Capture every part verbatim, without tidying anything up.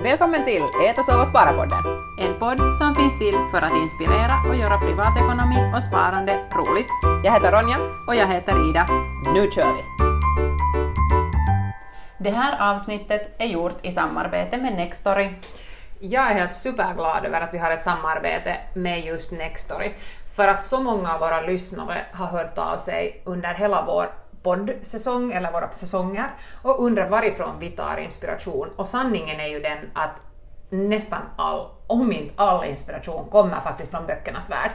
Välkommen till Ät och sova spara-podden. En podd som finns till för att inspirera och göra privatekonomi och sparande roligt. Jag heter Ronja. Och jag heter Ida. Nu kör vi! Det här avsnittet är gjort i samarbete med Nextory. Jag är helt superglad över att vi har ett samarbete med just Nextory. För att så många av våra lyssnare har hört av sig under hela vår poddsäsong eller våra säsonger och undrar varifrån vi tar inspiration. Och sanningen är ju den att nästan all, om inte all inspiration kommer faktiskt från böckernas värld.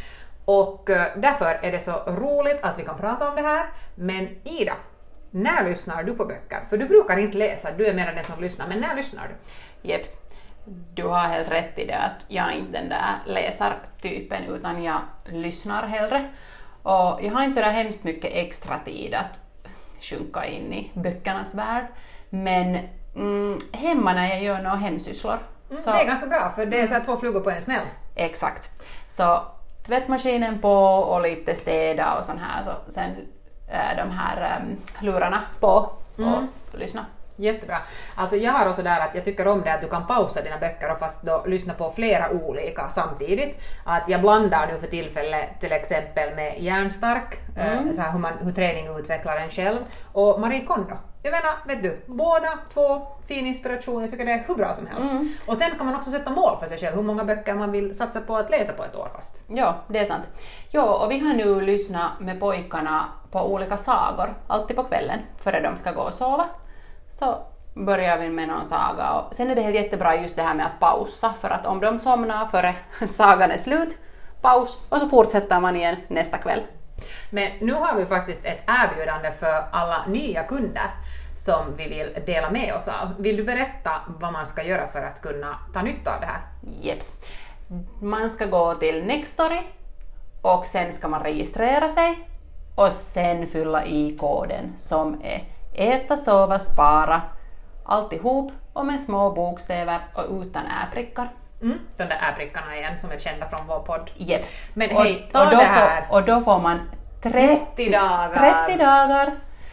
Och därför är det så roligt att vi kan prata om det här. Men Ida, när lyssnar du på böcker? För du brukar inte läsa, du är mer den som lyssnar, men när lyssnar du? Jeps, du har helt rätt i det att jag är inte den där läsartypen utan jag lyssnar hellre. Och jag har inte så där hemskt mycket extra tid att sjunka in i böckernas värld. Men mm, hemma när jag gör några hemsysslor. Mm, så, det är ganska bra för det är så här två flugor på en smäll. Exakt. Så tvättmaskinen på och lite städa och sån här. Så sen äh, de här ähm, lurarna på och Mm. lyssna. Jättebra. Alltså jag har också där att jag tycker om det att du kan pausa dina böcker och fast då lyssna på flera olika samtidigt. Att jag blandar nu för tillfället till exempel med Hjärnstark, mm. så här hur, man, hur träning utvecklar en själv, och Marie Kondo. Jag menar, vet du, båda två fin inspiration, jag tycker det är hur bra som helst. Mm. Och sen kan man också sätta mål för sig själv, hur många böcker man vill satsa på att läsa på ett år fast. Ja, det är sant. Ja, och vi har nu lyssnat med pojkarna på olika sagor, alltid på kvällen, före de ska gå och sova. Så börjar vi med någon saga och sen är det helt jättebra just det här med att pausa, för att om de somnar före sagan är slut, paus och så fortsätter man igen nästa kväll. Men nu har vi faktiskt ett erbjudande för alla nya kunder som vi vill dela med oss av. Vill du berätta vad man ska göra för att kunna ta nytta av det här? Jeps. Man ska gå till Nextory och sen ska man registrera sig och sen fylla i koden som är äta, sova, spara, alltihop och med små bokstäver och utan ä-prickar. Mm, de där ä-prickarna igen som är kända från vår podd. Yep. Men och, hej, ta och då det här. Får, och då får man trettio dagar. trettio dagar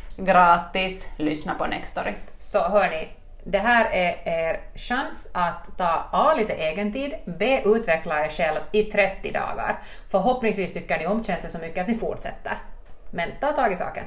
gratis lyssna på Nextory. Så hörni, det här är er chans att ta A, lite egentid, B, utveckla er själv i trettio dagar. Förhoppningsvis tycker ni om tjänsten så mycket att ni fortsätter. Men ta tag i saken.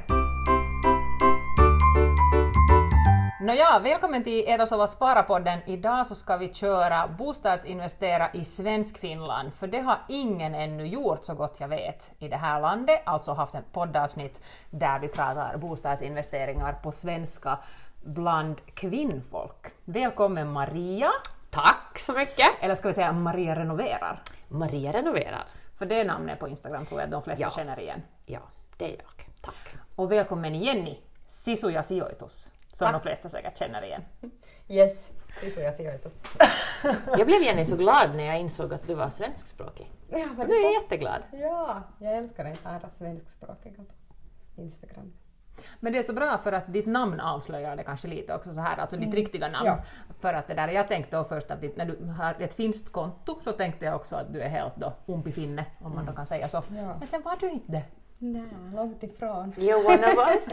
Nåja, välkommen till Ät och sova spara-podden. Idag så ska vi köra bostadsinvestera i svensk Finland. För det har ingen ännu gjort så gott jag vet i det här landet. Alltså haft ett poddavsnitt där vi pratar bostadsinvesteringar på svenska bland kvinnfolk. Välkommen Maria. Tack så mycket! Eller ska vi säga Maria renoverar? Maria renoverar. För det är namnet på Instagram tror jag att de flesta Ja. känner igen. Ja, det är jag. Tack. Och välkommen Jenny, Sisuja sijoitus. Som Tack. de flesta säkert känner igen. Yes, Sisuja sijoitus. Jag blev Jenny så glad när jag insåg att du var svenskspråkig. Ja, var Du det är så? jätteglad. Ja, jag älskar att höra svenskspråkiga Instagram. Men det är så bra för att ditt namn avslöjar det kanske lite också så här, alltså ditt riktiga namn. Ja. För att det där, jag tänkte då först att ditt, när du har ett finskt konto så tänkte jag också att du är helt då umpifinne, om man då kan säga så. Ja. Men sen var du inte det. Nej, långt ifrån. You're one of us.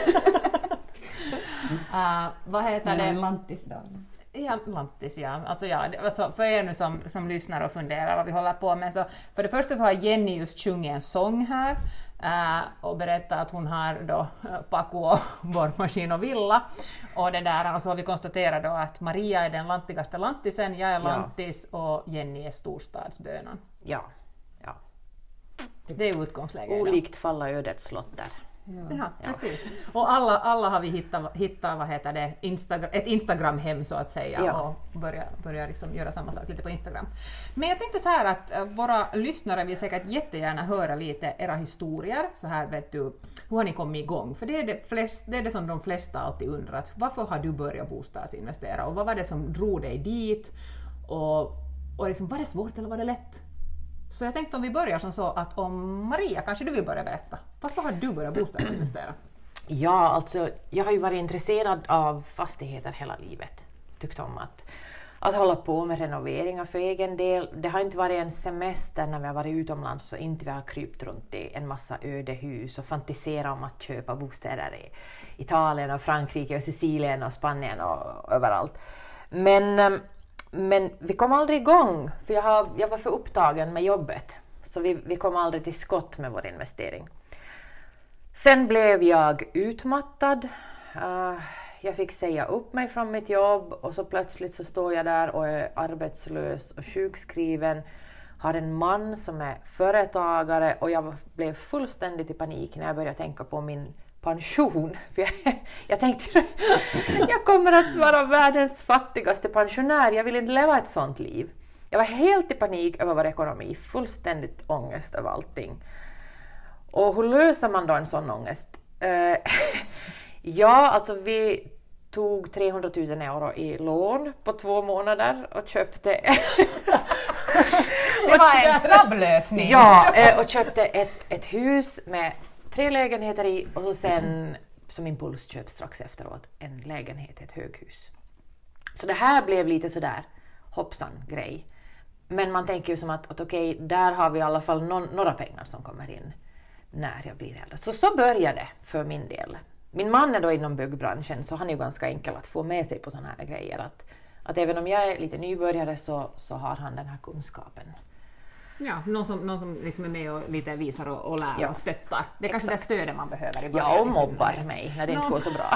Uh, vad heter Men en det? lantisdam. Ja, lantis, ja. Alltså, ja det, alltså, för er nu som, som lyssnar och funderar vad vi håller på med, så för det första så har Jenny just sjungit en sång här uh, och berättat att hon har då uh, Paku och borrmaskin och villa. Och det där, alltså har vi konstaterat då att Maria är den lantigaste lantisen, jag är Ja. lantis och Jenny är storstadsbönan. Ja, ja. Det är utgångsläget idag. Olikt falla ödets lotter. Ja, precis. Och alla, alla har vi hittat, hittat vad heter det, Instagram, ett Instagram-hem så att säga, Ja. och börja, börja liksom göra samma sak lite på Instagram. Men jag tänkte så här att äh, våra lyssnare vill säkert jättegärna höra lite era historier, så här vet du, hur har ni kommit igång? För det är det, flest, det är det som de flesta alltid undrar, varför har du börjat bostadsinvestera och vad var det som drog dig dit? Och, och liksom, var det svårt eller var det lätt? Så jag tänkte om vi börjar som så att om Maria, kanske du vill börja berätta. Varför har du börjat bostadsinvestera? Ja, alltså jag har ju varit intresserad av fastigheter hela livet. Tyckt om att, att hålla på med renoveringar för egen del. Det har inte varit en semester när vi har varit utomlands så inte vi har krypt runt i en massa öde hus och fantiserat om att köpa bostäder i Italien och Frankrike och Sicilien och Spanien och överallt. Men, men vi kom aldrig igång, för jag, har, jag var för upptagen med jobbet. Så vi, vi kom aldrig till skott med vår investering. Sen blev jag utmattad. Uh, jag fick säga upp mig från mitt jobb och så plötsligt så står jag där och är arbetslös och sjukskriven. Har en man som är företagare och jag blev fullständigt i panik när jag började tänka på min pension. För jag, jag tänkte jag kommer att vara världens fattigaste pensionär. Jag vill inte leva ett sånt liv. Jag var helt i panik över vår ekonomi. Fullständigt ångest över allting. Och hur löser man då en sån ångest? Uh, ja, alltså vi tog trehundratusen euro i lån på två månader och köpte... Det var en snabb lösning. Ja, och köpte ett, ett hus med tre lägenheter i och så sen som impulsköp strax efteråt en lägenhet i ett höghus. Så det här blev lite sådär hoppsan grej. Men man tänker ju som att, att okej, där har vi i alla fall no, några pengar som kommer in när jag blir äldre. Så så började det för min del. Min man är då inom byggbranschen så han är ju ganska enkel att få med sig på sådana här grejer. Att, att även om jag är lite nybörjare så, så har han den här kunskapen. Ja, någon som, någon som liksom är med och lite visar och, och lär ja, och stöttar. Det är kanske det stödet man behöver i början. Ja, och mobbar mig när det inte någon... går så bra.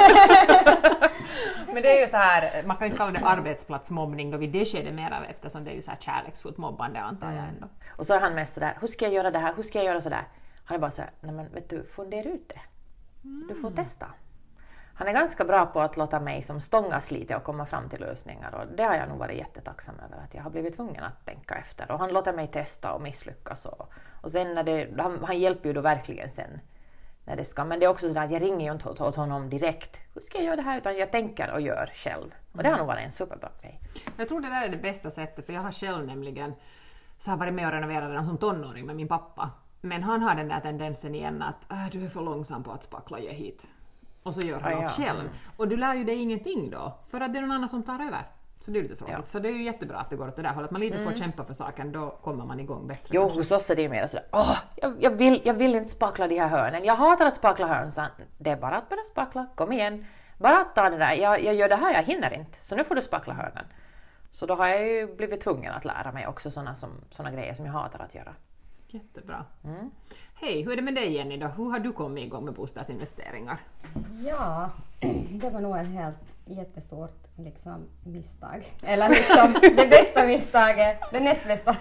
Men det är ju så här, man kan ju inte kalla det arbetsplatsmobbning då vid det skedet mer av eftersom det är ju så här kärleksfullt mobbande antar jag ändå. Och så är han mest sådär, hur ska jag göra det här, hur ska jag göra sådär? Han är bara såhär, nej men vet du, fundera ut det. Du får testa. Han är ganska bra på att låta mig som stångas lite och komma fram till lösningar. Och det har jag nog varit jättetacksam över att jag har blivit tvungen att tänka efter. Och han låter mig testa och misslyckas. Och, och sen när det, han, han hjälper ju då verkligen sen när det ska. Men det är också så att jag ringer ju inte åt, åt honom direkt. Hur ska jag göra det här? Utan jag tänker och gör själv. Och det har nog varit en superbra grej. Jag tror det där är det bästa sättet. För jag har själv nämligen så har varit med och renoverat redan som tonåring med min pappa. Men han har den där tendensen igen att äh, du är för långsam på att spackla ge hit. Och så gör han ah, allt ja. själv. Mm. Och du lär ju dig ingenting då. För att det är någon annan som tar över. Så det är lite tråkigt. Ja. Så det är ju jättebra att det går åt det där hållet. Att man lite mm. får kämpa för saken. Då kommer man igång bättre. Jo, hos oss är det ju mer sådär. Åh, jag, jag, vill, jag vill inte spackla de här hörnen. Jag hatar att spackla hörn. Så det är bara att börja spackla. Kom igen. Bara att ta det där. Jag, jag gör det här. Jag hinner inte. Så nu får du spackla hörnen. Så då har jag ju blivit tvungen att lära mig också sådana såna grejer som jag hatar att göra. Jättebra. Mm. Hej, hur är det med dig Jenny då? Hur har du kommit igång med bostadsinvesteringar? Ja, det var nog ett helt jättestort liksom, misstag. Eller liksom det bästa misstaget, det näst bästa.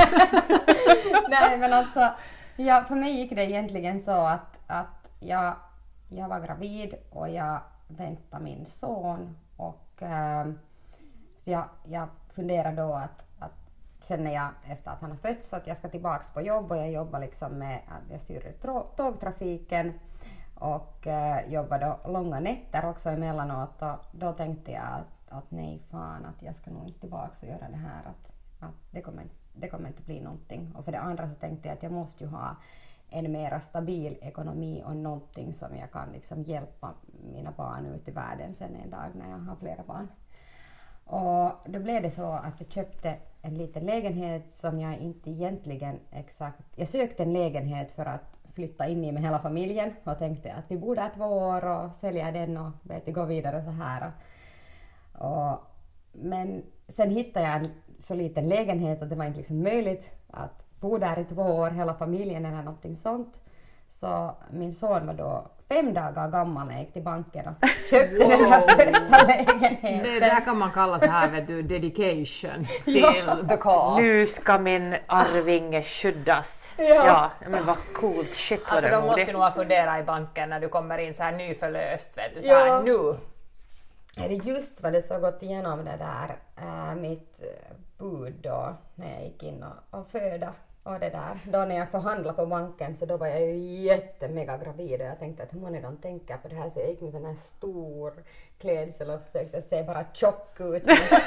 Nej men alltså, ja, för mig gick det egentligen så att, att jag, jag var gravid och jag väntade min son och äh, jag, jag funderade då att sen när jag, efter att han har fötts, att jag ska tillbaka på jobb och jag jobbar liksom med att jag styr tågtrafiken och eh, jobbar då långa nätter också emellanåt och då tänkte jag att, att nej fan att jag ska nog inte tillbaka och göra det här att, att det, kommer, det kommer inte bli någonting och för det andra så tänkte jag att jag måste ju ha en mer stabil ekonomi och någonting som jag kan liksom hjälpa mina barn ut i världen sen en dag när jag har flera barn. Och då blev det så att jag köpte en liten lägenhet som jag inte egentligen exakt... Jag sökte en lägenhet för att flytta in i med hela familjen och tänkte att vi bor där två år och sälja den och vet, gå vidare så här. Och, men sen hittade jag en så liten lägenhet att det var inte liksom möjligt att bo där i två år, hela familjen eller någonting sånt. Så min son var då fem dagar gammal när jag gick till banken och köpte wow. den här första lägenheten. Det där kan man kalla så här, vet du, dedication till ja. the cause. Nu ska min arvinge skyddas. Ja. ja, men vad coolt. Shit vad alltså det de måste ju nog ha funderat i banken när du kommer in så här nyförlöst, vet du, så här ja. nu. Är det just vad det så gått igenom det där, äh, mitt bud då när jag gick in och, och föda. Och det där, då när jag förhandlade på banken så då var jag ju jättemega gravid och jag tänkte att hur man redan tänker på det här så jag gick med sån här stor klädsel och försökte se bara tjock ut.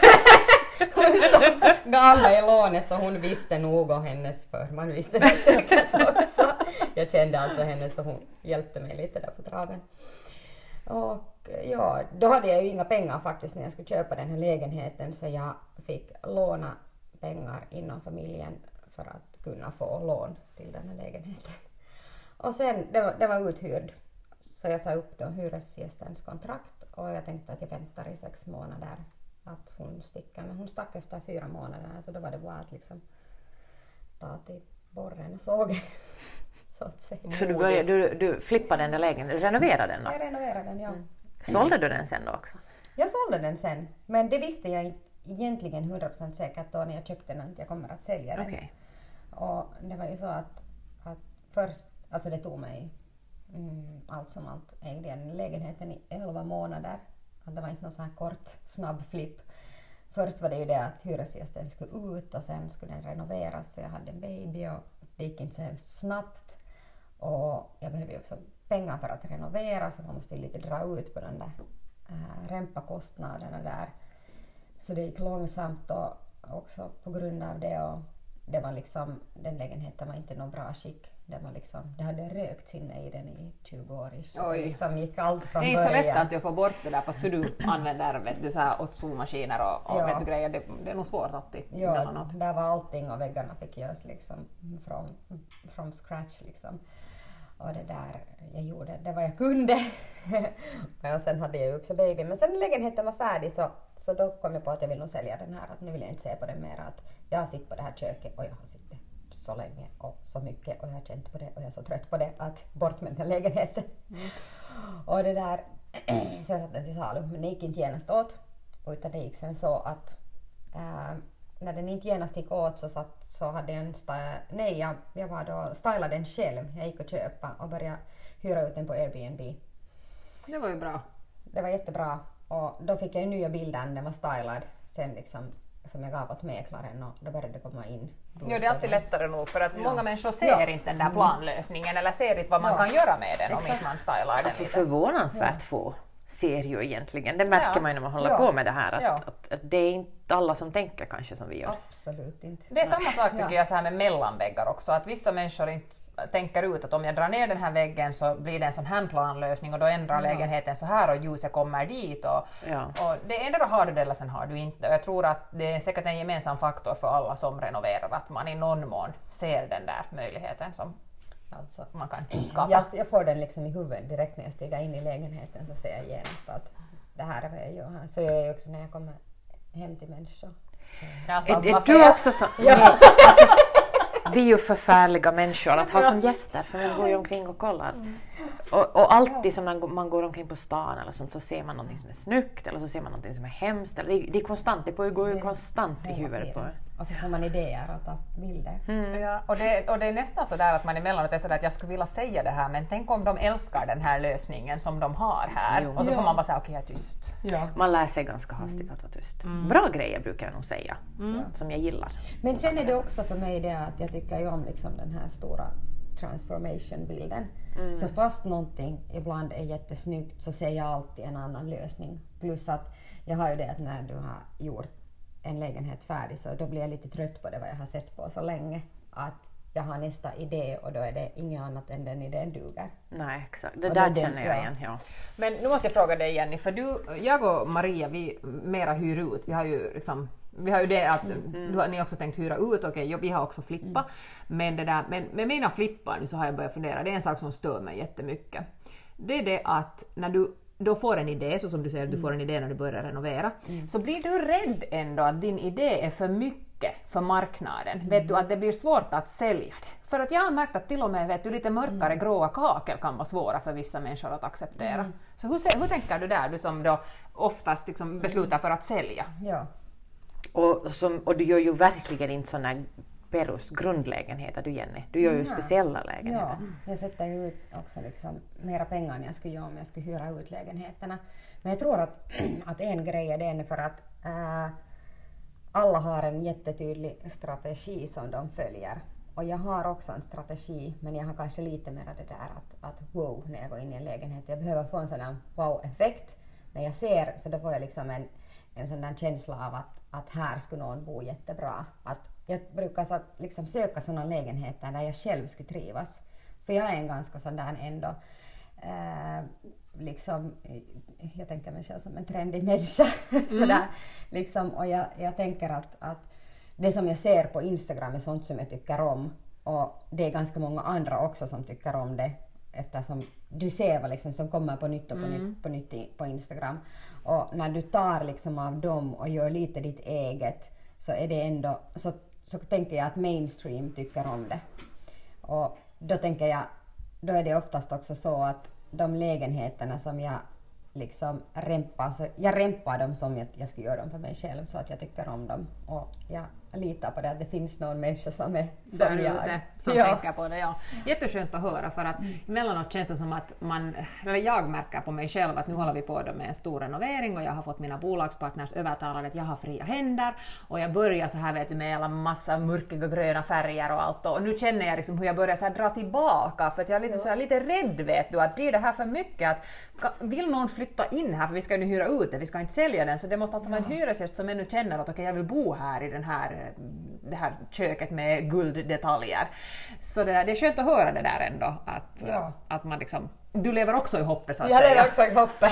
Hon som gav mig lånet så hon visste nog och hennes för man visste det säkert också. Jag kände alltså henne så hon hjälpte mig lite där på traven. Och ja, då hade jag ju inga pengar faktiskt när jag skulle köpa den här lägenheten så jag fick låna pengar inom familjen för att kunna få lån till den här lägenheten. Och sen, det var, det var uthyrd. Så jag sa upp då hyresgästens kontrakt och jag tänkte att jag väntar i sex månader att hon sticker. Men hon stack efter fyra månader, så då var det bara att liksom ta till borren och sågen. Så att säga. Så du, började, du, du flippade den där lägenheten, renoverade den då? Jag renoverade den, ja. Mm. Sålde du den sen då också? Jag sålde den sen, men det visste jag inte egentligen hundra procent säkert då när jag köpte den att jag kommer att sälja den. Okay. Och det var ju så att, att först, alltså det tog mig mm, allt som allt ägde jag den lägenheten i elva månader. Att det var inte någon så här kort, snabb flipp. Först var det ju det att hyresgästen skulle ut och sen skulle den renoveras. Så jag hade en baby och det gick inte så snabbt. Och jag behövde ju också pengar för att renovera, så man måste ju lite dra ut på den där äh, rämpakostnaderna där. Så det gick långsamt och också på grund av det, och det var liksom, den lägenheten var inte någon bra skick. Det var liksom, det hade rökts inne i den i tjugo år. Så det liksom gick allt från början. början. Det är inte så lätt att få bort det där, fast hur du använder vet du, så här åtzoom-maskiner och, och ja. vet du, grejer, det, det är nog svårt alltid. Ja, där var allting och väggarna fick göras liksom från, från scratch liksom. Och det där jag gjorde, det var jag kunde. Och sen hade jag ju också baby. Men sen när lägenheten var färdig så, så då kom jag på att jag vill nog sälja den här. Att nu vill jag inte se på den mer. Att jag har suttit på det här köket och jag har suttit så länge och så mycket. Och jag har känt på det och jag är så trött på det. Att bort med den här lägenheten. Mm. Och det där, sen satt den till salu. Men det gick inte genast åt. Utan det gick sen så att äh, när den inte genast gick åt så, satt, så hade jag en sta- nej, jag, jag var då stylade den själv. Jag gick och köpa och började hyra ut den på Airbnb. Det var ju bra. Det var jättebra. Och då fick jag ju nya bilder när den var stylad. Sen liksom, som jag gav åt mäklaren, och då började det komma in. Ja, det är alltid lättare nog för att ja. många människor ser ja. inte den där planlösningen eller ser inte vad man ja. kan göra med den. Exakt. Om inte man stylar den alltså lite. Förvånansvärt ja. få ser ju egentligen. Det märker ja. man när man håller ja. på med det här. Att, ja. att, att det är inte alla som tänker kanske som vi gör. Absolut inte. Det är samma sak tycker ja. jag så här med mellanväggar också. Att vissa människor inte tänker ut att om jag drar ner den här väggen så blir det en sån här planlösning och då ändrar ja. lägenheten så här och ljuset kommer dit. Och, ja. och det enda då har du det eller sen har du inte. Och jag tror att det är säkert en gemensam faktor för alla som renoverar att man i någon mån ser den där möjligheten som alltså, man kan skapa. Jag, jag får den liksom i huvudet direkt när jag stiger in i lägenheten, så ser jag genast att det här är vad jag gör här. Så jag är också när jag kommer hem till människor. Är, är du också så? Ja. Alltså, vi är ju förfärliga människor att ha som gäster, för man går ju omkring och kollar. Mm. Och, och alltid som man, man går omkring på stan eller sånt, så ser man någonting som är snyggt eller så ser man någonting som är hemskt. Eller det, det är konstant, det går ju det, konstant i huvudet på. Och så får man idéer och ta bilder. Mm. Ja, och, det, och det är nästan så där att man emellanåt är så där att jag skulle vilja säga det här, men tänk om de älskar den här lösningen som de har här. Jo. Och så får man bara säga okej, okay, jag är tyst. Ja. Man lär sig ganska hastigt mm. att vara tyst. Mm. Bra grejer brukar jag nog säga, mm. som jag gillar. Men sen är det också för mig det att jag tycker ju om liksom den här stora transformation-bilden. Mm. Så fast någonting ibland är jättesnyggt så ser jag alltid en annan lösning. Plus att jag har ju det att när du har gjort en lägenhet färdig så då blir jag lite trött på det vad jag har sett på så länge. Att jag har nästa idé och då är det inget annat än den idén duger. Nej, exakt. Det och där det känner jag ja. igen. Ja. Men nu måste jag fråga dig Jenny, för du, jag och Maria, vi mera hyr ut. Vi har ju liksom Vi har ju det att mm. du har, ni har också tänkt hyra ut, okej, okay, vi har också flippa. Mm. Men, det där, men med mina flippar nu så har jag börjat fundera, det är en sak som stör mig jättemycket. Det är det att när du då får en idé, så som du säger att du får en idé när du börjar renovera, mm. så blir du rädd ändå att din idé är för mycket för marknaden. Mm. Vet du, att det blir svårt att sälja det. För att jag har märkt att till och med vet du, lite mörkare mm. gråa kakel kan vara svåra för vissa människor att acceptera. Mm. Så hur, hur tänker du där, du som då oftast liksom beslutar för att sälja? Ja. Och, som, och du gör ju verkligen inte sådana Perus grundlägenheter du Jenny. Du gör ju ja. speciella lägenheter. Ja, jag sätter ju ut också liksom mera pengar än jag skulle göra om jag skulle hyra ut lägenheterna. Men jag tror att, att en grej är den för att äh, alla har en jättetydlig strategi som de följer. Och jag har också en strategi, men jag har kanske lite mer det där att, att wow när jag går in i en lägenhet. Jag behöver få en sån här wow-effekt. När jag ser så då får jag liksom en, en sån där känsla av att, att här skulle någon bo jättebra. Att jag brukar så att, liksom, söka sådana lägenheter där jag själv skulle trivas. För jag är en ganska sån där ändå, eh, liksom, jag tänker mig själv som en trendig människa. Mm. Sådär, liksom, och jag, jag tänker att, att det som jag ser på Instagram är sånt som jag tycker om. Och det är ganska många andra också som tycker om det. eftersom du ser vad liksom som kommer på nytt och på, mm. nytt, på nytt i, på Instagram. Och när du tar liksom av dem och gör lite ditt eget, så är det ändå, så, så tänker jag att mainstream tycker om det. Och då tänker jag, då är det oftast också så att de lägenheterna som jag liksom rempar, så jag rempar dem som jag, jag ska göra dem för mig själv, så att jag tycker om dem. Och jag litar på det, att det finns någon människa som är som där jag. Ute, som ja. tänker på det. Ja. Jätteskönt att höra, för att mm. emellanåt känns det som att man, eller jag märker på mig själv att nu håller vi på med en stor renovering och jag har fått mina bolagspartners övertalade att jag har fria händer och jag börjar så här, vet du, med alla massa mörkiga gröna färger och allt, och nu känner jag liksom hur jag börjar så här dra tillbaka, för att jag är lite, ja. så här, lite rädd, vet du, att blir det här för mycket, att vill någon flytta in här, för vi ska ju nu hyra ut det, vi ska inte sälja den, så det måste alltså vara en hyresgäst som ännu känner att okej, okay, jag vill bo här i den här det här köket med gulddetaljer. Så det, där, det är skönt att höra det där ändå, att, ja. att man liksom, du lever också i hoppet, så att jag säga. Jag lever också i hoppet.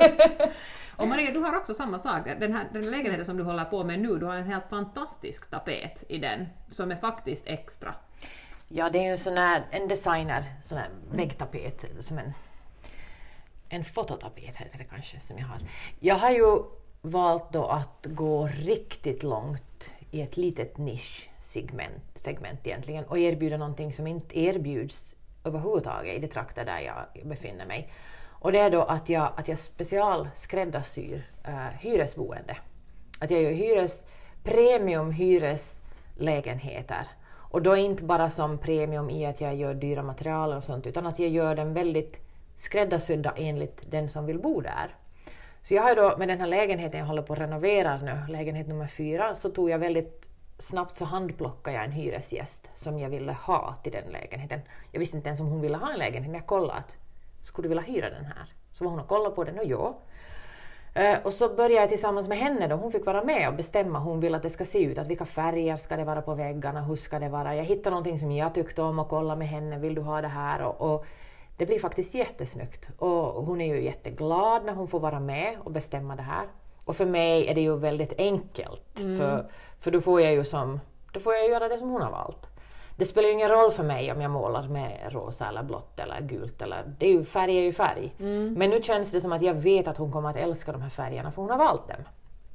Och Maria, du har också samma sak. Den här den lägenheten som du håller på med nu, du har en helt fantastisk tapet i den, som är faktiskt extra. Ja, det är ju en sån här, en designer, sån här väggtapet, som en, en fototapet heter det kanske, som jag har. Jag har ju valt då att gå riktigt långt i ett litet nischsegment segment egentligen, och erbjuda någonting som inte erbjuds överhuvudtaget i det trakter där jag befinner mig. Och det är då att jag, att jag special skräddarsyr uh, hyresboende. Att jag gör hyres, premium hyreslägenheter. Och då inte bara som premium i att jag gör dyra material och sånt, utan att jag gör den väldigt skräddarsydda enligt den som vill bo där. Så jag har då med den här lägenheten jag håller på att renovera nu, lägenhet nummer fyra, så tog jag väldigt snabbt så handplockade jag en hyresgäst som jag ville ha till den lägenheten. Jag visste inte ens om hon ville ha en lägenhet, men jag kollade att skulle du vilja hyra den här? Så var hon och kollade på den och ja. Uh, och så började jag tillsammans med henne då, hon fick vara med och bestämma hur hon vill att det ska se ut, att vilka färger ska det vara på väggarna, hur ska det vara. Jag hittade någonting som jag tyckte om och kollade med henne, vill du ha det här? Och, och det blir faktiskt jättesnyggt, och hon är ju jätteglad när hon får vara med och bestämma det här. Och för mig är det ju väldigt enkelt, mm. för, för då får jag ju som, då får jag göra det som hon har valt. Det spelar ju ingen roll för mig om jag målar med rosa eller blått eller gult, eller, det är ju, färg är ju färg. Mm. Men nu känns det som att jag vet att hon kommer att älska de här färgerna, för hon har valt dem.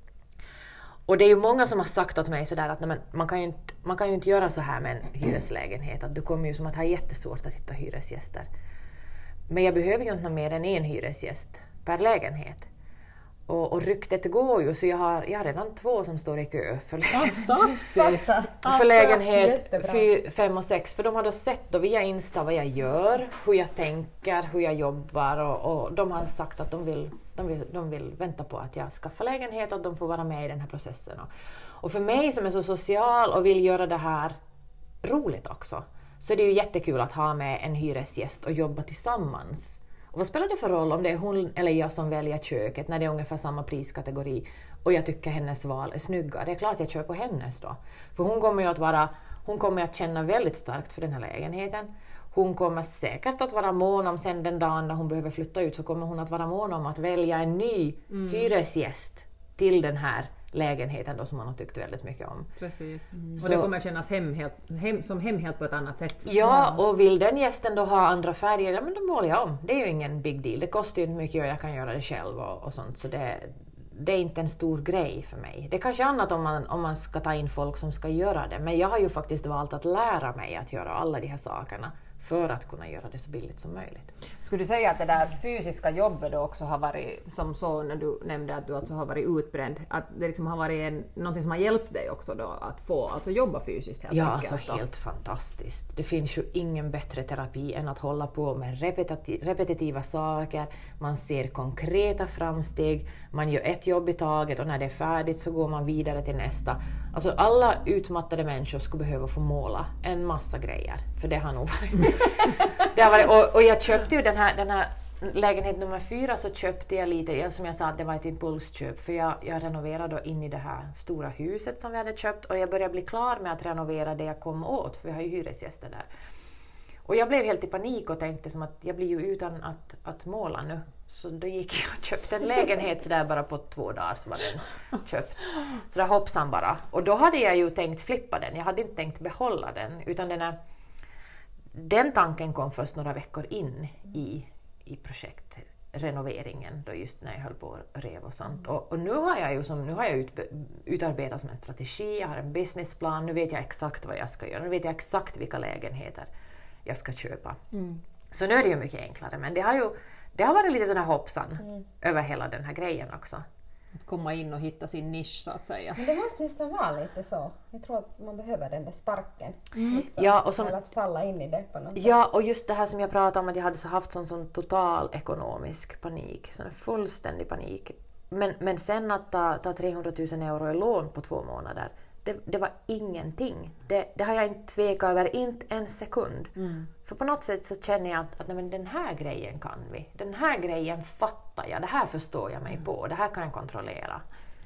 Och det är ju många som har sagt åt mig sådär att nej, men man, kan ju inte, man kan ju inte göra så här med en hyreslägenhet, att du kommer ju som att ha jättesvårt att hitta hyresgäster. Men jag behöver ju inte mer än en hyresgäst per lägenhet. Och, och ryktet går ju, så jag har, jag har redan två som står i kö för, Fantastiskt. för lägenhet fem och sex. För de har då sett då via Insta vad jag gör, hur jag tänker, hur jag jobbar. Och, och de har sagt att de vill, de, vill, de vill vänta på att jag skaffar lägenhet och att de får vara med i den här processen. Och, och för mig som är så social och vill göra det här roligt också, så det är ju jättekul att ha med en hyresgäst och jobba tillsammans. Och vad spelar det för roll om det är hon eller jag som väljer köket när det är ungefär samma priskategori och jag tycker hennes val är snygga? Det är klart att jag kör på hennes då. För hon kommer ju att vara, hon kommer att känna väldigt starkt för den här lägenheten. Hon kommer säkert att vara mån om sen den dagen när hon behöver flytta ut, så kommer hon att vara mån om att välja en ny mm. hyresgäst till den här lägenheten då som man har tyckt väldigt mycket om. Precis. Mm. Och det kommer att kännas hem, helt, hem, som hem helt på ett annat sätt. Ja, och vill den gästen då ha andra färger, ja, men då målar jag om. Det är ju ingen big deal. Det kostar ju inte mycket och jag kan göra det själv och, och sånt. Så det, det är inte en stor grej för mig. Det är kanske annat om man, om man ska ta in folk som ska göra det. Men jag har ju faktiskt valt att lära mig att göra alla de här sakerna för att kunna göra det så billigt som möjligt. Skulle du säga att det där fysiska jobbet då också har varit, som så när du nämnde att du alltså har varit utbränd, att det liksom har varit en, någonting som har hjälpt dig också då att få alltså jobba fysiskt helt ja, enkelt? Ja, alltså helt fantastiskt. Det finns ju ingen bättre terapi än att hålla på med repetiti- repetitiva saker. Man ser konkreta framsteg, man gör ett jobb i taget och när det är färdigt så går man vidare till nästa. Alltså alla utmattade människor skulle behöva få måla en massa grejer, för det har nog varit. det har varit och, och jag köpte ju den här, den här lägenhet nummer fyra, så köpte jag lite, jag, som jag sa, det var ett impulsköp, för jag, jag renoverade då in i det här stora huset som vi hade köpt, och jag började bli klar med att renovera det jag kom åt, för vi har ju hyresgäster där. Och jag blev helt i panik och tänkte som att jag blir ju utan att, att måla nu. Så då gick jag och köpte en lägenhet så där bara på två dagar, så var den köpt. Så där hoppsan bara. Och då hade jag ju tänkt flippa den. Jag hade inte tänkt behålla den. Utan den är, den tanken kom först några veckor in i, i projektrenoveringen, då just när jag höll på att rev och sånt. Och, och nu har jag ju som, nu har jag ut, utarbetat som en strategi, jag har en businessplan, nu vet jag exakt vad jag ska göra, nu vet jag exakt vilka lägenheter jag ska köpa. Mm. Så nu är det ju mycket enklare, men det har ju det har varit lite sån här hoppsan mm. över hela den här grejen också. Att komma in och hitta sin nisch så att säga. Men det måste nästan vara lite så. Jag tror att man behöver den där sparken. Mm. Liksom, ja, och som, eller att falla in i det på något sätt. Ja, och just det här som jag pratade om, att jag hade så haft sån, sån total ekonomisk panik. Sån fullständig panik. Men, men sen att ta, ta trehundratusen euro i lån på två månader, det, det var ingenting. Det, det har jag inte tvekat över, inte en sekund. Mm. För på något sätt så känner jag att, att nej, men den här grejen kan vi. Den här grejen fattar jag. Det här förstår jag mig på. Det här kan jag kontrollera.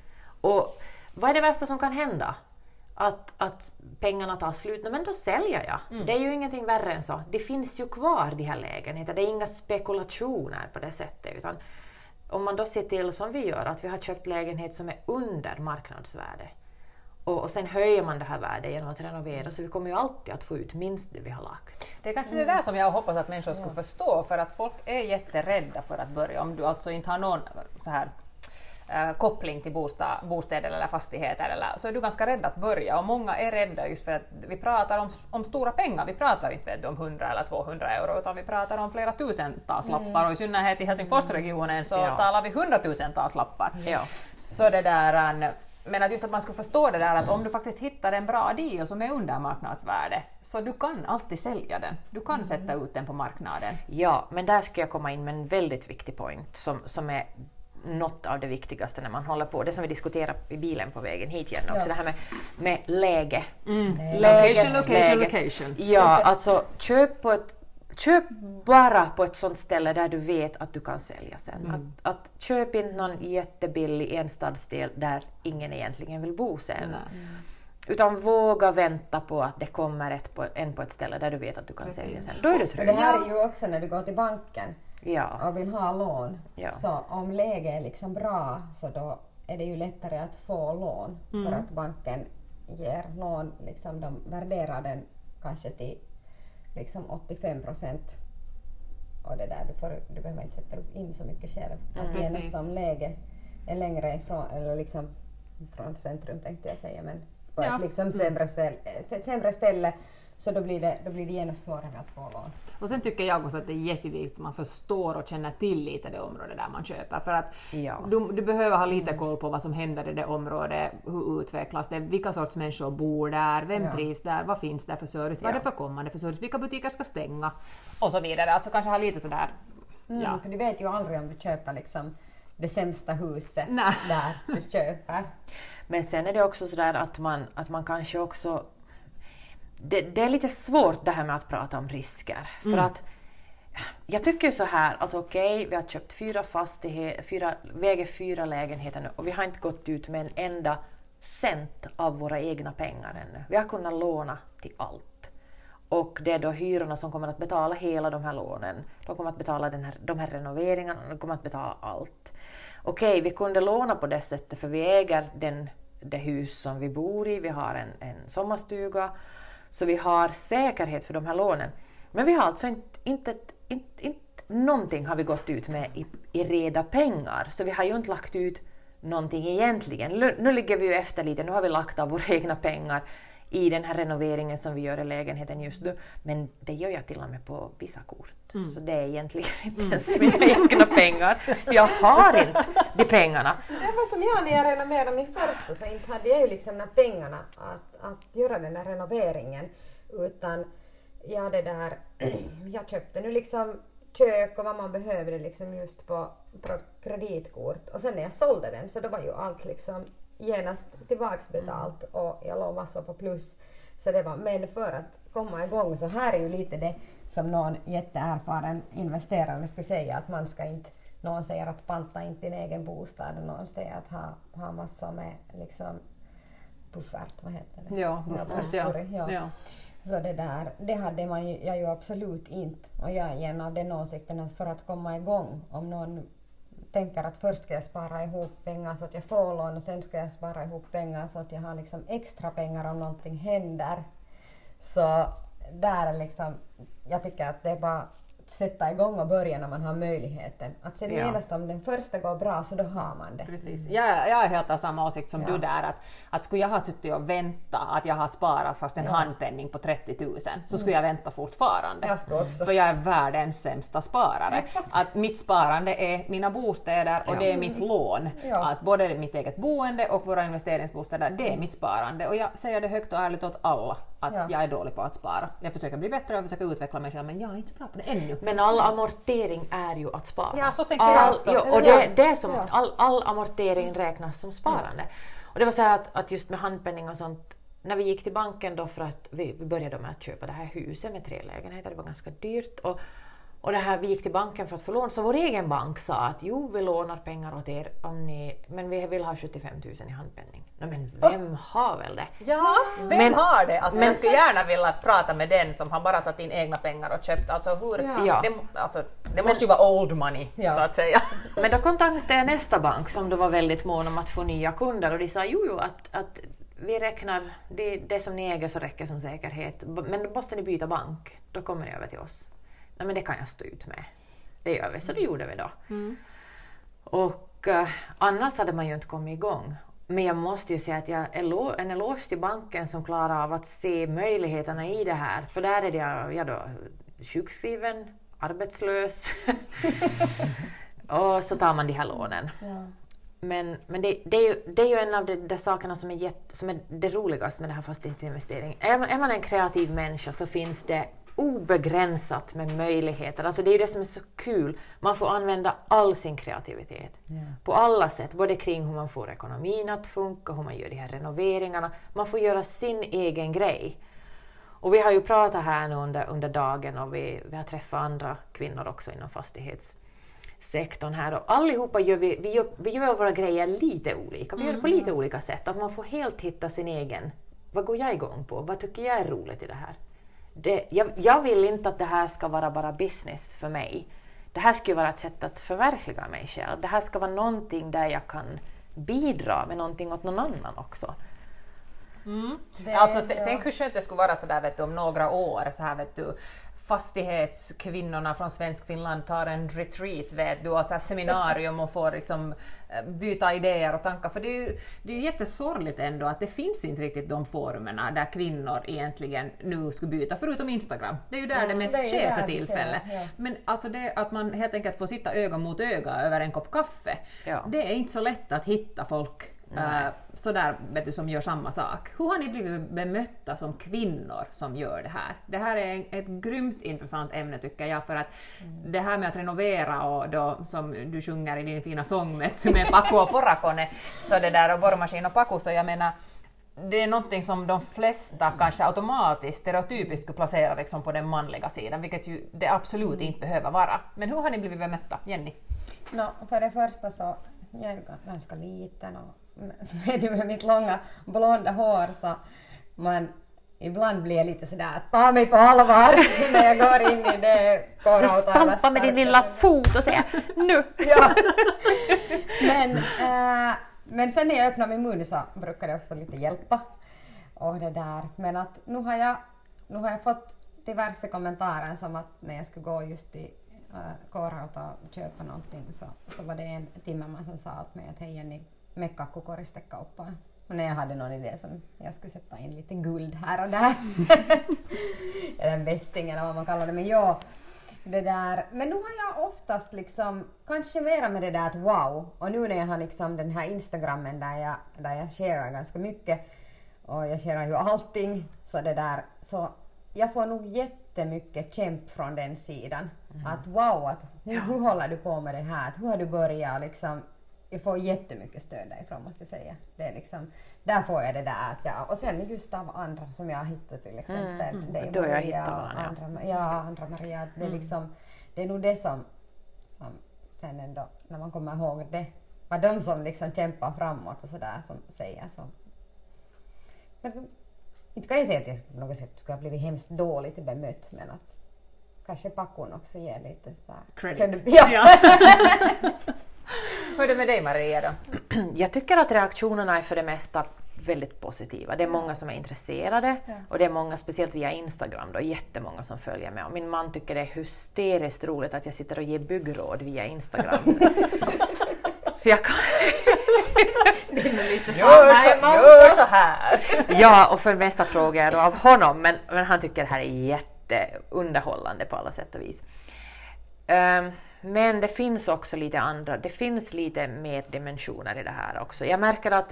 Och vad är det värsta som kan hända? Att, att pengarna tar slut. Nej, men då säljer jag. Mm. Det är ju ingenting värre än så. Det finns ju kvar de här lägenheterna. Det är inga spekulationer på det sättet. Utan om man då ser till som vi gör, att vi har köpt lägenhet som är under marknadsvärde. Och, och sen höjer man det här värdet genom att renovera, så vi kommer ju alltid att få ut minst det vi har lagt. Det är kanske mm. det där som jag hoppas att människor skulle ja. förstå, för att folk är jätterädda för att börja. Om du alltså inte har någon så här äh, koppling till bostad, bostäder eller fastigheter, eller, så är du ganska rädd att börja. Och många är rädda just för att vi pratar om, om stora pengar. Vi pratar inte om hundra eller tvåhundra euro, utan vi pratar om flera tusentals mm. lappar. Och i synnerhet i Helsingforsregionen så ja. talar vi hundratusentals lappar. Ja. Så det där... Men att just att man skulle förstå det där, att om du faktiskt hittar en bra deal som är under marknadsvärde, så du kan alltid sälja den. Du kan sätta ut den på marknaden. Ja, men där ska jag komma in med en väldigt viktig point som, som är något av det viktigaste när man håller på. Det som vi diskuterar i bilen på vägen hit igen också. Ja. Det här med, med läge. Mm. läge. Location, location, läge. location. Ja, alltså köp på ett Köp bara på ett sånt ställe där du vet att du kan sälja sen. Mm. Att, att köp inte någon jättebillig enstadsdel där ingen egentligen vill bo sen. Mm. Utan våga vänta på att det kommer ett på, en på ett ställe där du vet att du kan Precis. sälja sen. Då är du trygg. Det här är ju också när du går till banken ja. och vill ha lån. Ja. Så om läget är liksom bra, så då är det ju lättare att få lån. Mm. För att banken ger lån, liksom de värderar den kanske till liksom åttiofem procent, och det där, du, får, du behöver inte sätta in så mycket själv. Mm, att genast om läge är längre ifrån, eller liksom från centrum tänkte jag säga, men på ja. ett liksom sämre, ställe, sämre ställe, så då blir, det, då blir det genast svårare att få lån. Och sen tycker jag också att det är jätteviktigt att man förstår och känner till lite det område där man köper. För att ja. du, du behöver ha lite koll på vad som händer i det området, hur utvecklas det, vilka sorts människor bor där, vem ja. trivs där, vad finns där för service, vad ja. är det för kommande för service, vilka butiker ska stänga och så vidare. Alltså kanske ha lite sådär. Mm, ja. För du vet ju aldrig om du köper liksom det sämsta huset Nej. där du köper. Men sen är det också sådär att man, att man kanske också Det, det är lite svårt det här med att prata om risker. För mm. att jag tycker så här att okej, okay, vi har köpt fyra fastigheter, fyra, väger fyra lägenheter nu, och vi har inte gått ut med en enda cent av våra egna pengar ännu. Vi har kunnat låna till allt. Och det är då hyrorna som kommer att betala hela de här lånen. De kommer att betala den här, de här renoveringarna, de kommer att betala allt. Okej, okay, vi kunde låna på det sättet för vi äger den, det hus som vi bor i, vi har en, en sommarstuga. Så vi har säkerhet för de här lånen. Men vi har alltså inte, inte, inte, inte någonting har vi gått ut med i, i reda pengar. Så vi har ju inte lagt ut någonting egentligen. Nu ligger vi ju efter lite. Nu har vi lagt av våra egna pengar i den här renoveringen som vi gör i lägenheten just nu. Men det gör jag till och med på vissa kort. Mm. Så det är egentligen inte ens mina egna pengar. Jag har inte de pengarna. Det var som jag när jag renoverade min första, så inte hade jag ju liksom de pengarna att, att göra den här renoveringen. Utan jag, det där, jag köpte nu liksom kök och vad man behövde liksom just på, på kreditkort. Och sen när jag sålde den så då var ju allt liksom genast tillbaks betalt och jag låg massor på plus. Så det var, men för att komma igång, så här är ju lite det som någon jätteerfaren investerare skulle säga, att man ska inte, någon säger att panta inte din egen bostad och någon säger att ha, ha massor med liksom buffert, vad heter det? Ja, buffert, ja. ja. ja. Så det där, det hade man ju, jag ju absolut inte, och jag är en av den åsikten att för att komma igång, om någon tänker att först ska jag spara ihop pengar så att jag får lån och sen ska jag spara ihop pengar så att jag har liksom extra pengar om någonting händer, så där är liksom, jag tycker att det är bara att sätta igång och börja när man har möjligheten. Att sen Ja. genast om den första går bra så då har man det. Precis. Jag, jag är helt av samma åsikt som Ja. du där, att, att skulle jag ha suttit och vänta att jag har sparat fast en Ja. handpenning på trettio tusen så skulle jag vänta fortfarande. Jag ska också. För jag är världens sämsta sparare. Exakt. Att mitt sparande är mina bostäder och Ja. det är mitt lån. Ja. Att både mitt eget boende och våra investeringsbostäder, det är mitt sparande. Och jag säger det högt och ärligt åt alla, att Ja. jag är dålig på att spara. Jag försöker bli bättre och försöker utveckla mig själv, men jag är inte bra på det ännu. Men all amortering är ju att spara. Ja, så tänker jag all, också. Jo, och det, det är som, Ja. all, all amortering räknas som sparande. Och det var så här att, att just med handpenning och sånt, när vi gick till banken då för att vi, vi började med att köpa det här huset med tre lägenheter, det var ganska dyrt. Och, och det här, vi gick till banken för att få lån, så vår egen bank sa att jo, vi lånar pengar åt er, om ni, men vi vill ha sjuttiofem tusen i handpenning. No, men vem oh. har väl det? Ja, vem Men- har det? Alltså, men- jag skulle gärna vilja prata med den som har bara satt in egna pengar och köpt. Alltså, hur, Ja. Ja. Det, alltså, det måste ju vara old money, Ja. så att säga. Men då kontaktade jag nästa bank som då var väldigt mån om att få nya kunder och de sa jo, jo att, att vi räknar, det, det som ni äger så räcker som säkerhet, men då måste ni byta bank, då kommer ni över till oss. Nej, men det kan jag stå ut med. Det gör vi, så det gjorde vi då. Mm. Och eh, annars hade man ju inte kommit igång. Men jag måste ju säga att jag är lo- en eloge till banken som klarar av att se möjligheterna i det här. För där är jag, jag då sjukskriven, arbetslös och så tar man de här lånen. Ja. Men, men det, det, är ju, det är ju en av de där sakerna som är, jätt, som är det roligaste med det här fastighetsinvesteringen. Är man, är man en kreativ människa så finns det obegränsat med möjligheter. Alltså det är ju det som är så kul. Man får använda all sin kreativitet. Ja. På alla sätt. Både kring hur man får ekonomin att funka, hur man gör de här renoveringarna. Man får göra sin egen grej. Och vi har ju pratat här nu under, under dagen och vi, vi har träffat andra kvinnor också inom fastighetssektorn här. Och allihopa gör vi, vi, gör, vi gör våra grejer lite olika. Vi gör det på lite olika sätt. Att man får helt hitta sin egen. Vad går jag igång på? Vad tycker jag är roligt i det här? Det, jag, jag vill inte att det här ska vara bara business för mig. Det här ska ju vara ett sätt att förverkliga mig själv. Det här ska vara någonting där jag kan bidra med någonting åt någon annan också. Mm. Det- Alltså, t- ja. tänk hur skönt det skulle vara så där, vet du, om några år. Så här, vet du, fastighetskvinnorna från Svensk Finland tar en retreat, vet du, och så här seminarium och får liksom, eh, byta idéer och tankar. För det är ju det är jättesorgligt ändå att det finns inte riktigt de formerna där kvinnor egentligen nu ska byta, förutom Instagram. Det är ju där det mest det är ju sker där för det tillfället. sker, ja. Men alltså det att man helt enkelt får sitta öga mot öga över en kopp kaffe, Ja. det är inte så lätt att hitta folk Uh, sådär, vet du, som gör samma sak. Hur har ni blivit bemötta som kvinnor som gör det här? Det här är en, ett grymt intressant ämne tycker jag, för att mm. det här med att renovera och då, som du sjunger i din fina sång med, med Paco och Porakone, så det där och borrmaskin och Paco, så jag menar det är någonting som de flesta kanske automatiskt stereotypiskt skulle placera liksom på den manliga sidan, vilket ju det absolut inte behöver vara. Men hur har ni blivit bemötta, Jenny? No, för det första så jag är ju ganska liten och med, med mitt långa blonda hår så man ibland blir lite sådär ta mig på allvar när jag går in i det Du stampar med din lilla fot och säger nu! Ja. Men, äh, men sen när jag öppnar min mun så brukar det ofta lite hjälpa. Och det där. Men att nu har jag, nu har jag fått diverse kommentarer som att när jag skulle gå just till äh, Kårhaut och köpa någonting så, så var det en timmerman som sa åt mig att hej Jenny, med kakkukoristekkauppaan. Och när jag hade någon idé som jag skulle sätta in lite guld här och där. Eller bässing eller vad man kallar det. Men ja, det där. Men nu har jag oftast liksom, kanske mera med det där att wow. Och nu när jag har liksom den här Instagrammen där jag, där jag sharear ganska mycket. Och jag sharear ju allting. Så det där. Så jag får nog jättemycket kämp från den sidan. Mm. Att wow, att, hur, ja. hur håller du på med det här? Att, hur har du börjat liksom? Jag får jättemycket stöd därifrån måste jag säga. Det är liksom, där får jag det där att jag, och sen just av andra som jag har hittat till exempel. Mm, det är då har jag Maria hittat och varandra, ja. andra, ja, andra Maria. Det är, Mm. liksom, det är nog det som, som sen ändå, när man kommer ihåg det, var de som liksom kämpar framåt och sådär som säger så. Men, inte kan jag säga att jag på något sätt skulle ha blivit hemskt dåligt bemött, men att kanske Pakon också ger lite så här Credit. Ja. Hur är det med dig Maria då? Jag tycker att reaktionerna är för det mesta väldigt positiva. Det är många som är intresserade Ja. och det är många, speciellt via Instagram, då, jättemånga som följer med. Och min man tycker det är hysteriskt roligt att jag sitter och ger byggråd via Instagram. För jag kan... Det är lite Gör så, gör så här! Ja, och för det mesta frågar jag då av honom, men, men han tycker det här är jätteunderhållande på alla sätt och vis. Um, men det finns också lite andra, det finns lite mer dimensioner i det här också. Jag märker att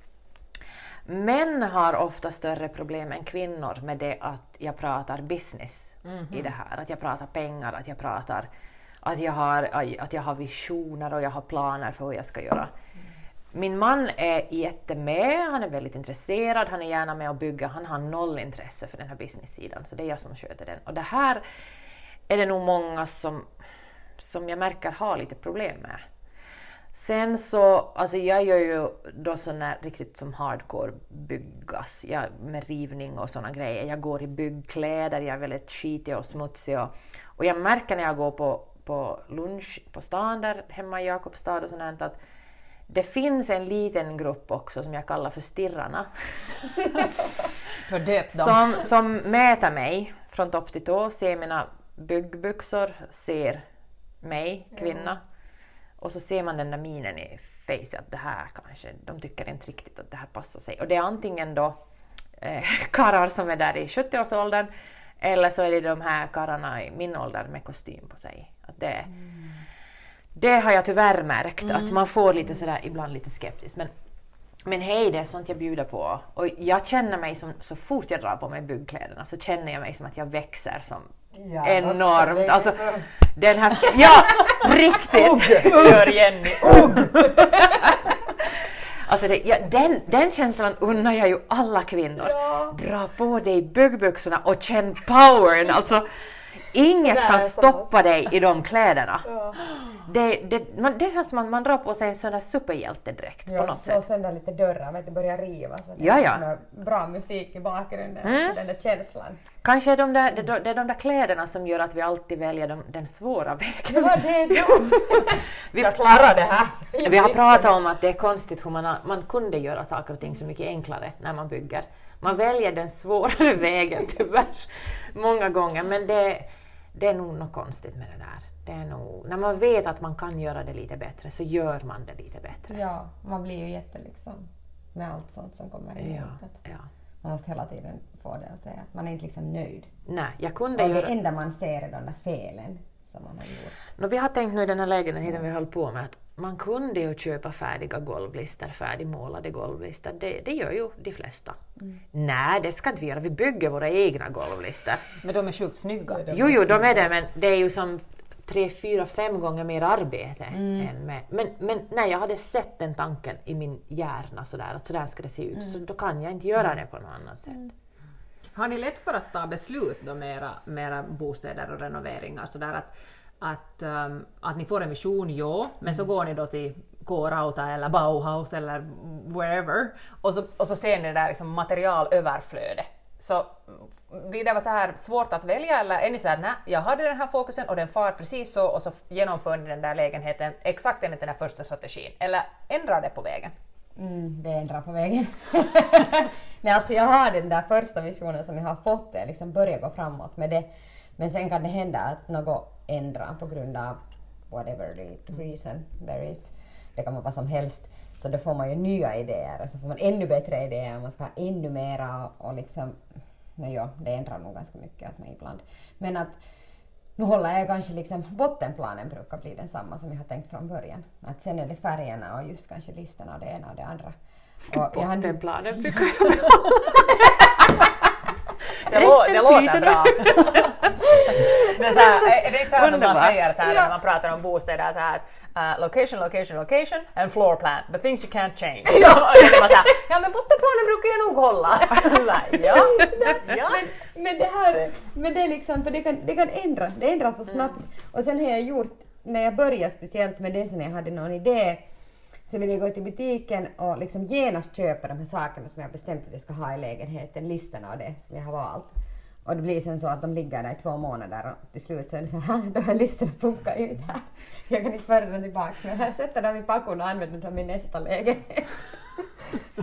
män har ofta större problem än kvinnor med det att jag pratar business mm-hmm. i det här. Att jag pratar pengar, att jag pratar att jag har, att jag har visioner och jag har planer för hur jag ska göra. Min man är jättemed, han är väldigt intresserad, han är gärna med och bygga, han har noll intresse för den här business-sidan, så det är jag som sköter den. Och det här är det nog många som, som jag märker har lite problem med. Sen så, alltså jag gör ju då sådana riktigt som hardcore byggas, jag, med rivning och sådana grejer. Jag går i byggkläder, jag är väldigt skitig och smutsig. Och, och jag märker när jag går på, på lunch på stan där hemma i Jakobstad och sådant att det finns en liten grupp också som jag kallar för stirrarna. som, som mäter mig från topp till tå, ser mina byggbyxor, ser mig, kvinna. Mm. Och så ser man den där minen i face att det här kanske, de tycker inte riktigt att det här passar sig. Och det är antingen då eh, karrar som är där i sjuttio-årsåldern eller så är det de här karlarna i min ålder med kostym på sig. Att det, mm. det har jag tyvärr märkt, mm. att man får lite sådär, ibland lite skeptisk. Men, men hej, det är sånt jag bjuder på. Och jag känner mig som, så fort jag drar på mig byggkläderna så känner jag mig som att jag växer som ja, enormt. Också, alltså, så... den här, ja, riktigt. Ugg, gör Jenny. Ugg. Alltså det, ja, den, den känslan unnar jag ju alla kvinnor. Ja. Dra på dig byggbyxorna och känn powern. Alltså, inget kan stoppa dig i de kläderna. Ja. Det, det, man, det känns som att man drar på sig en sån där superhjältedräkt ja, på något så sätt. Och sen där lite dörrar, vet du, börjar riva. Så ja, ja. Med bra musik i bakgrunden, mm. så den där känslan. Kanske är de där, det, det är de där kläderna som gör att vi alltid väljer de, den svåra vägen. Ja, det är de. vi, jag klarar det här. Vi har pratat om att det är konstigt hur man, har, man kunde göra saker och ting så mycket enklare när man bygger. Man väljer den svårare vägen tyvärr många gånger, men det, det är nog något konstigt med det där. Det är nog, när man vet att man kan göra det lite bättre så gör man det lite bättre. Ja, man blir ju jätte liksom med allt sånt som kommer i ja, ja. Man måste hela tiden få det att säga att man är inte liksom nöjd. Nej, jag kunde och göra... det enda man ser är de där felen som man har gjort. No, vi har tänkt nu i den här lägenheten mm. vi höll på med att man kunde ju köpa färdiga golvlister, färdigmålade golvlister. Det, det gör ju de flesta. Mm. Nej, det ska inte vi göra. Vi bygger våra egna golvlister. Men de är sjukt snygga. Jo, jo, de är det, men det är ju som tre, fyra, fem gånger mer arbete mm. än med. Men, men när jag hade sett den tanken i min hjärna sådär, att sådär ska det se ut, mm. så då kan jag inte göra det på något annat sätt. Mm. Har ni lätt för att ta beslut då med era, med era bostäder och renoveringar sådär att, att, um, att ni får en vision, ja, men mm. så går ni då till K-Rauta eller Bauhaus eller wherever och så, och så ser ni det där liksom materialöverflöde. Så blir det så här svårt att välja eller är ni så här, nej, jag hade den här fokusen och den far precis så och så genomför ni den där lägenheten exakt enligt den här första strategin eller ändrar det på vägen? Mm, det ändrar på vägen. Nej, alltså jag har den där första visionen som jag har fått det, liksom börja gå framåt med det. Men sen kan det hända att något ändrar på grund av whatever the reason there is. Det kan vara vad som helst. Så då får man ju nya idéer och så får man ännu bättre idéer. Man ska ha ännu mera och liksom, nej, ja, det ändrar nog ganska mycket åt mig ibland. Men att nu håller jag kanske liksom, bottenplanen brukar bli densamma som jag har tänkt från början. Att sen är det färgerna och just kanske listorna och det ena och det andra. Och bottenplanen jag brukar jag Det, lå, det låter bra. Det är, så här, är det inte så här som man säger så här, när man pratar om bostäder så här, uh, location, location, location and floor plan, the things you can't change. Ja, så här, ja men bottenplanen brukar jag nog hålla. ja. ja. Men, men det här, men det är liksom, för det kan, det kan ändras, det ändras så snabbt. Mm. Och sen har jag gjort, när jag började speciellt med det, så när jag hade någon idé, så vill jag gå till butiken och liksom genast köpa de här sakerna som jag bestämt att jag ska ha i lägenheten, listorna och det som jag har valt. Och det blir sen så att de ligger där i två månader och till slut så är det så här, då har listorna funkat ut här. Jag kan inte föra dem tillbaka, men jag sätter dem i packon och använder dem i nästa lägenhet. Så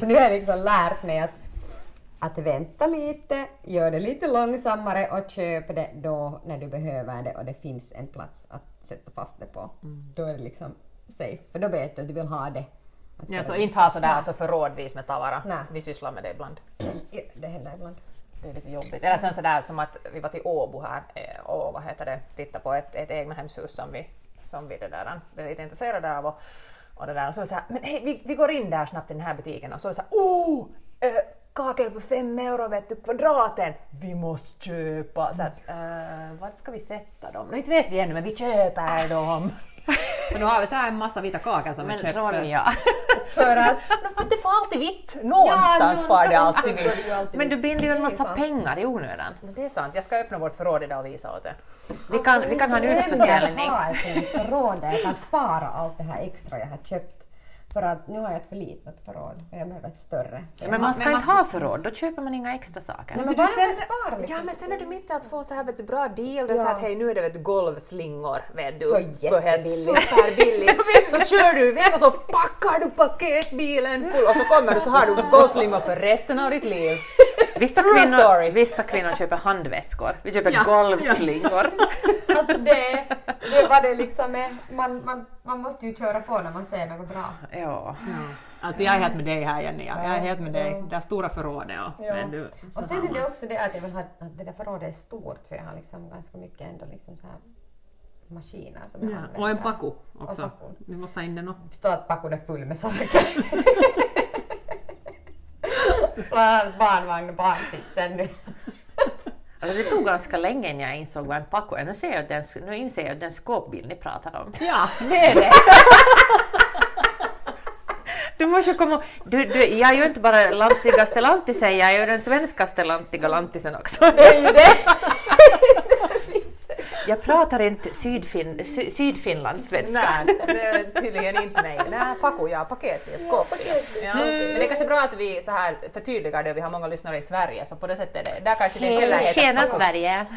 Så nu har jag liksom lärt mig att, att vänta lite, gör det lite långsammare och köp det då när du behöver det och det finns en plats att sätta fast det på. Mm. Då är det liksom safe, för då vet du att du vill ha det. Ja, så inte ha sådär alltså förrådvis med tavara. Nej. Vi sysslar med det ibland. Ja, det händer ibland. Det är lite jobbigt. Eller sen sådär som att vi var till Åbo här och vad heter det, titta på ett, ett egna hemshus som vi, som vi det där, är lite intresserade av. Och, och det där. Och så var det såhär, men hej, vi, vi går in där snabbt i den här butiken och så var det såhär, oh! Äh, kakel för fem euro vet du, kvadraten. Vi måste köpa. Så att, äh, vart ska vi sätta dem? Nu inte vet vi ännu, men vi köper dem. Så nu har vi så här en massa vita kakor som men är köpt Ronja. för att för det får alltid vitt. Någonstans ja, får det alltid vitt. Alltid men du binder ju en massa pengar i onödan. Det är sant. Jag ska öppna vårt förråd idag och visa åt det. Vi kan, vi kan ha en utförsäljning. Jag har ett förråd där jag kan spara allt det här extra jag har köpt. För att nu har jag ett för litet förråd och jag behöver ett större. Ja, men man ska men inte man... ha förråd, då köper man inga extra saker. Men, men, bara sen, spara, liksom. Ja, men sen är du mitt att få så här vet du, bra deal. Ja. Så att hej, nu är det vet du, golvslingor vet du, för helt superbilligt. Så kör du iväg och så packar du paketbilen full och så kommer du så har du golvslingor för resten av ditt liv. Vissa kvinnor, vissa kvinnor köper handväskor, vi köper ja. golvslingor. Ja. Alltså det, det var det liksom är, man, man, man måste ju köra på när man ser något bra. Ja. Mm. Alltså jag är helt med dig här Jenny, jag är helt med dig. Det är stora förrådet. Och, ja. du, och sen är det också det att jag vill ha att det där förrådet är stort för jag har liksom ganska mycket ändå liksom så här maskiner som jag ja. använder. Och en packo också. Vi måste ha in den också. Förstår att packon är full med saker. Barnvagn och barnsitsen nu. Alltså det tog ganska länge innan jag insåg vad en packo är. Nu, ser jag den, nu inser jag att den skåpbil ni pratar om. Ja, det är det. Du måste komma... Du, du, jag är ju inte bara lantigaste lantisen, jag är ju den svenskaste lantiga lantisen också. Det är ju det. Jag pratar inte sydfin, sy, sydfinlandssvenska. Nej, det är tydligen inte mig. Nej, packo, ja, paket, ja, skåp. Ja. Mm. Men det är kanske bra att vi så här förtydligar det. Vi har många lyssnare i Sverige, så på det sättet är det. Där kanske det inte heller heter tjena Sverige.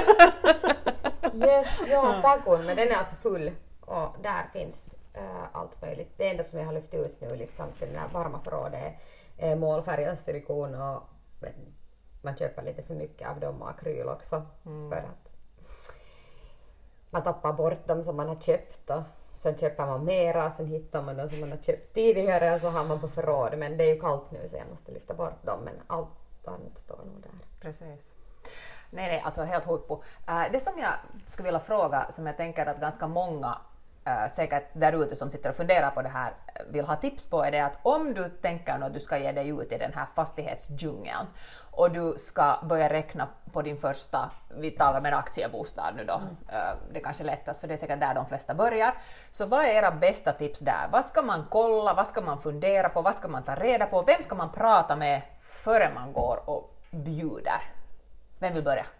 Yes, ja, packon, men den är alltså full. Och där finns uh, allt möjligt. Det enda som jag har lyft ut nu, liksom, till den här varma förrådet är målfärgad silikon och man köper lite för mycket av dem och akryl också. Mm. För att man tappar bort dem som man har köpt och sen köper man mera, sen hittar man dem som man har köpt tidigare och så har man på förråd. Men det är ju kallt nu så jag måste lyfta bort dem, men allt annat står nog där. Precis. Nej, nej, alltså helt huippu. Uh, det som jag skulle vilja fråga, som jag tänker att ganska många uh, säkert där ute som sitter och funderar på det här vill ha tips på, är det att om du tänker att du ska ge dig ut i den här fastighetsdjungeln och du ska börja räkna på din första, vi talar med aktiebostad nu då, mm. uh, det är kanske lättast för det är säkert där de flesta börjar. Så vad är era bästa tips där? Vad ska man kolla, vad ska man fundera på, vad ska man ta reda på, vem ska man prata med före man går och bjuder? Vem vill börja?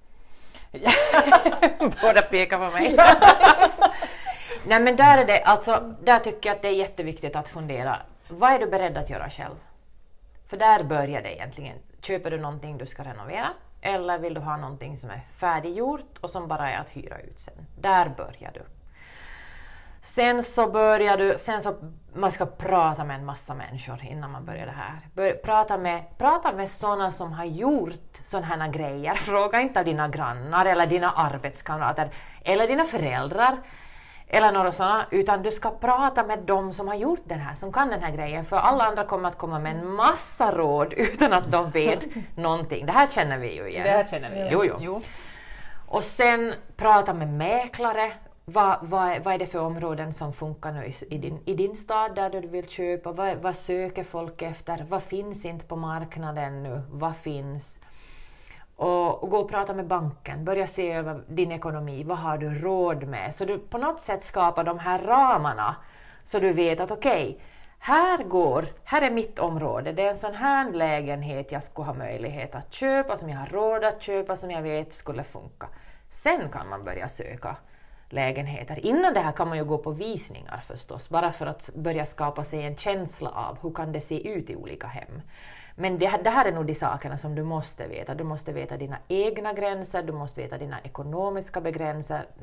Båda pekar på mig. Nej, men där är det, alltså, där tycker jag att det är jätteviktigt att fundera. Vad är du beredd att göra själv? För där börjar det egentligen. Köper du någonting du ska renovera? Eller vill du ha någonting som är färdiggjort och som bara är att hyra ut sen? Där börjar du. Sen så börjar du, sen så man ska prata med en massa människor innan man börjar det här. Bör, prata med, prata med sådana som har gjort sådana här grejer. Fråga inte av dina grannar eller dina arbetskamrater eller dina föräldrar eller några sådana, utan du ska prata med dem som har gjort den här, som kan den här grejen. För alla andra kommer att komma med en massa råd utan att de vet någonting. Det här känner vi ju igen. Det här känner vi igen. Jo, jo. jo. Och sen prata med mäklare. Vad, vad, vad är det för områden som funkar nu i, i, din, i din stad där du vill köpa? Vad, vad söker folk efter? Vad finns inte på marknaden nu? Vad finns? Och, och gå och prata med banken. Börja se över din ekonomi. Vad har du råd med? Så du på något sätt skapar de här ramarna. Så du vet att okej, okay, här går, här är mitt område. Det är en sån här lägenhet jag skulle ha möjlighet att köpa. Som jag har råd att köpa. Som jag vet skulle funka. Sen kan man börja söka lägenheter. Innan det här kan man ju gå på visningar förstås, bara för att börja skapa sig en känsla av hur kan det se ut i olika hem. Men det här, det här är nog de sakerna som du måste veta. Du måste veta dina egna gränser, du måste veta dina ekonomiska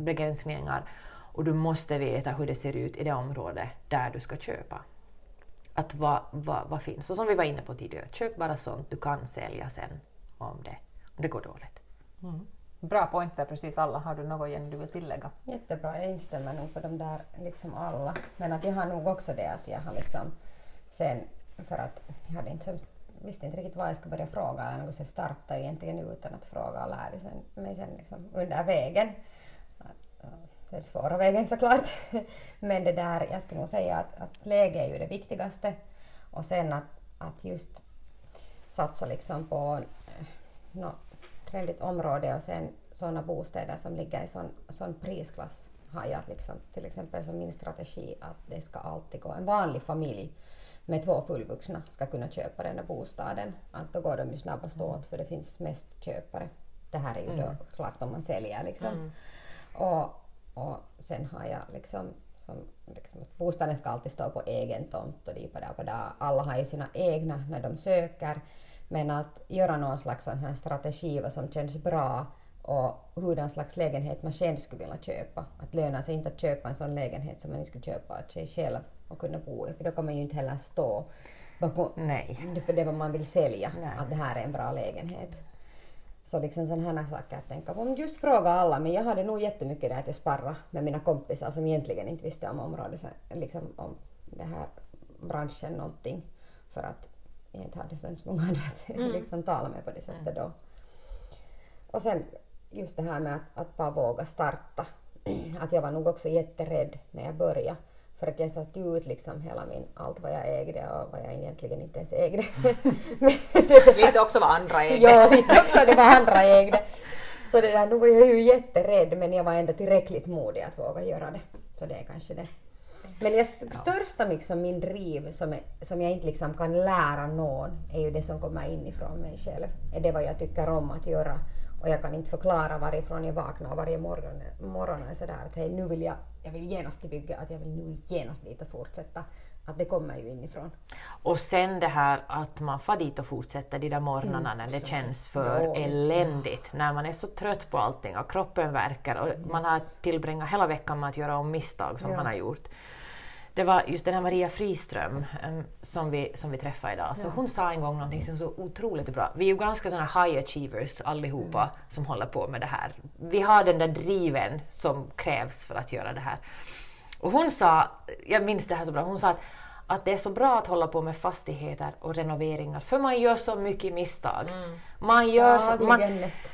begränsningar och du måste veta hur det ser ut i det område där du ska köpa. att vad, vad, vad finns. Och som vi var inne på tidigare, köp bara sånt du kan sälja sen om det, om det går dåligt. Mm. Bra pointer precis alla. Har du något igen du vill tillägga? Jättebra, jag instämmer nog på de där liksom alla. Men att jag har nog också det att jag har liksom sen, för att jag hade inte, visste inte riktigt vad jag skulle börja fråga eller något, så jag startade egentligen utan att fråga och lärde sen, mig sen liksom under vägen. Det är svåra vägen såklart. Men det där, jag skulle nog säga att, att läge är ju det viktigaste. Och sen att, att just satsa liksom på no, trendigt område och sen sådana bostäder som ligger i sån, sån prisklass har jag liksom, till exempel som min strategi att det ska alltid gå, en vanlig familj med två fullvuxna ska kunna köpa den här bostaden. Att då går de ju snabbast åt för det finns mest köpare. Det här är ju mm. då klart om man säljer liksom. Mm. Och, och sen har jag liksom, som, liksom att bostaden ska alltid stå på egen tomt och det på där på där. Alla har ju sina egna när de söker. Men att göra någon slags sån här strategi vad som känns bra och hurdan slags lägenhet man själv skulle vilja köpa. Att löna sig inte att köpa en sån lägenhet som man inte skulle köpa åt sig själv och kunna bo i. För då kan man ju inte heller stå bakom Nej. för det vad man vill sälja. Nej. Att det här är en bra lägenhet. Så liksom sådana här saker att tänka på. Just fråga alla, men jag hade nog jättemycket det att jag sparra med mina kompisar som egentligen inte visste om området, liksom om det här branschen någonting. För att jag inte hade så många andra att mm. liksom tala med på det sättet då. Och sen just det här med att, att bara våga starta. Att jag var nog också jätterädd när jag började. För att jag satt ut liksom hela min, allt vad jag ägde och vad jag egentligen inte ens ägde. Lite också vad andra ägde. Ja, lite också det vad andra ägde. Så det där, nu var jag ju jätterädd men jag var ändå tillräckligt modig att våga göra det. Så det är kanske det. Men det största liksom, min driv som, är, som jag inte liksom kan lära någon är ju det som kommer inifrån mig själv. Är det vad jag tycker om att göra. Och jag kan inte förklara varifrån jag vaknar varje morgon, morgon och sådär att hej, nu vill jag, jag vill genast till bygga, att jag vill nu genast dit och fortsätta. Att det kommer ju inifrån. Och sen det här att man får dit och fortsätter de där morgnarna mm, när det känns för dåligt. Eländigt. När man är så trött på allting och kroppen verkar och yes. man har tillbringat hela veckan med att göra om misstag som ja. man har gjort. Det var just den här Maria Friström um, som, vi, som vi träffade idag. Så ja. hon sa en gång någonting som så otroligt bra. Vi är ju ganska såna high achievers allihopa mm. som håller på med det här. Vi har den där driven som krävs för att göra det här. Och hon sa, jag minns det här så bra, hon sa att, att det är så bra att hålla på med fastigheter och renoveringar. För man gör så mycket misstag. Mm. Man gör ja, så, man,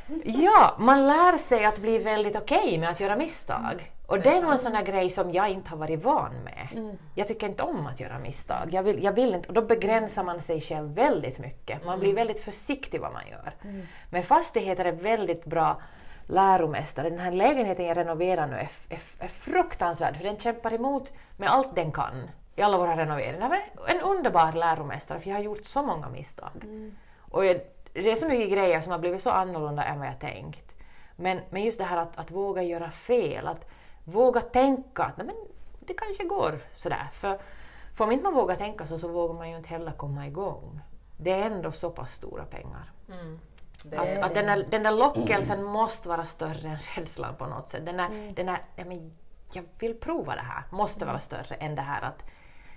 ja, man lär sig att bli väldigt okej okay med att göra misstag. Mm. Och det, det är en sån här grej som jag inte har varit van med. Mm. Jag tycker inte om att göra misstag. Jag vill, jag vill inte, och då begränsar man sig själv väldigt mycket. Man mm. blir väldigt försiktig vad man gör. Mm. Men fastigheter är väldigt bra läromästare. Den här lägenheten jag renoverar nu är, är, är fruktansvärd. För den kämpar emot med allt den kan. I alla våra renoveringar. En underbar läromästare. För jag har gjort så många misstag. Mm. Och jag, det är så mycket grejer som har blivit så annorlunda än vad jag tänkt. Men, men just det här att, att våga göra fel. Att våga tänka att nej, men det kanske går sådär. För, för om inte man vågar tänka så, så vågar man ju inte heller komma igång. Det är ändå så pass stora pengar. Mm. Att, att den, där, den där lockelsen mm. måste vara större än rädslan på något sätt. Den där, mm. den där, ja, men jag vill prova det här. Måste vara större än det här att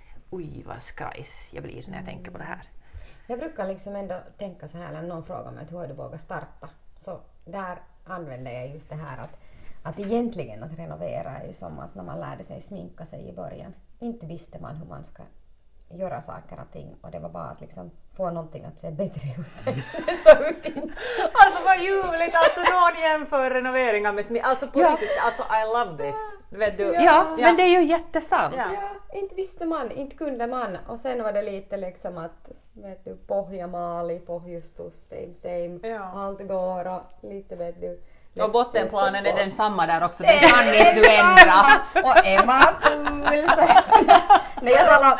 oj vad skrajs jag blir när jag tänker på det här. Jag brukar liksom ändå tänka så här när någon frågar mig hur du vågar starta. Så där använder jag just det här att Att egentligen att renovera är som att när man lärde sig sminka sig i början. Inte visste man hur man ska göra saker och ting. Och det var bara att liksom få någonting att se bättre ut. Det såg ut inte. Alltså vad ljuvligt. Alltså någon jämför renoveringar med sminka. Alltså på ja. riktigt. Alltså I love this. Vet du? Ja, ja, men det är ju jättesant. Ja. ja, inte visste man. Inte kunde man. Och sen var det lite liksom att vet du, pohjamali, pohjustus, same same. Ja. Allt går och lite vet du. Och bottenplanen är den samma där också, den kan inte du ändra. Och Emma Pool, så när jag talar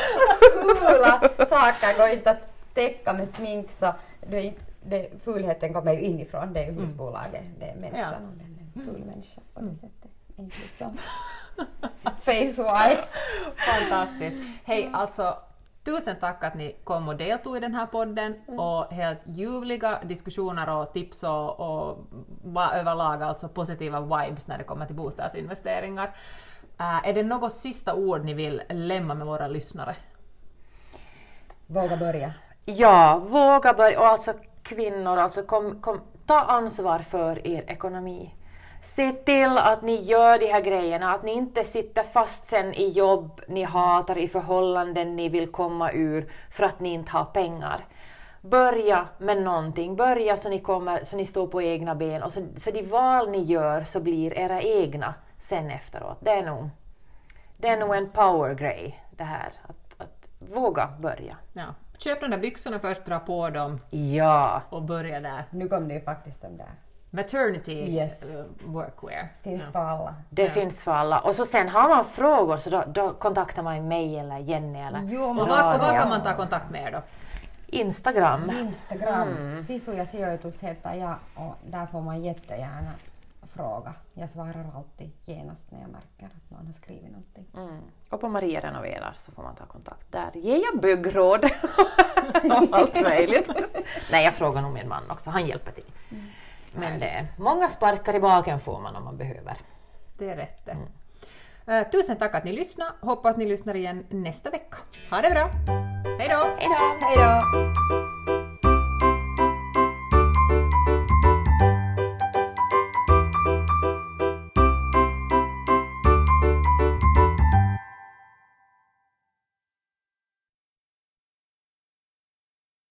fula saker går inte att täcka med smink så det, det, fulheten kommer ju inifrån, det är ju husbolaget, det är människan ja. och den är en ful människa på det sättet. Inte liksom face-wise. Fantastiskt. Hej, alltså tusen tack att ni kom och deltog i den här podden mm. och helt ljuvliga diskussioner och tips och, och överlag alltså positiva vibes när det kommer till bostadsinvesteringar. Uh, är det något sista ord ni vill lämna med våra lyssnare? Våga börja. Ja, våga börja. Och alltså kvinnor, alltså kom, kom, ta ansvar för er ekonomi. Se till att ni gör de här grejerna, att ni inte sitter fast sen i jobb ni hatar, i förhållanden ni vill komma ur för att ni inte har pengar. Börja med någonting, börja så ni, kommer, så ni står på egna ben och så, så de val ni gör så blir era egna sen efteråt. Det är nog, det är nog en power-grej det här, att, att våga börja. Ja. Köp de där byxorna först, dra på dem Ja. och börja där. Nu kom det ju faktiskt den där. Maternity Yes. uh, workwear. Finns Ja. för alla. Det Ja. finns för alla. Och så sen har man frågor så då, då kontaktar man mig eller Jenny eller Jo, Och men var, och var kan man ta kontakt med er då? Instagram. Instagram. Mm. Sisu ja sijoitus heter jag och där får man jättegärna fråga. Jag svarar alltid genast när jag märker att någon har skrivit någonting. Mm. Och på Maria Renoverar så får man ta kontakt där. Ger jag byggråd och allt möjligt. Nej, jag frågar nog min man också. Han hjälper till. Mm. Men det är många sparkar i baken får man om man behöver. Det är rätt. Mm. Uh, tusen tack att ni lyssnade. Hoppas ni lyssnar igen nästa vecka. Ha det bra. Hej då! Hej då! Hej då!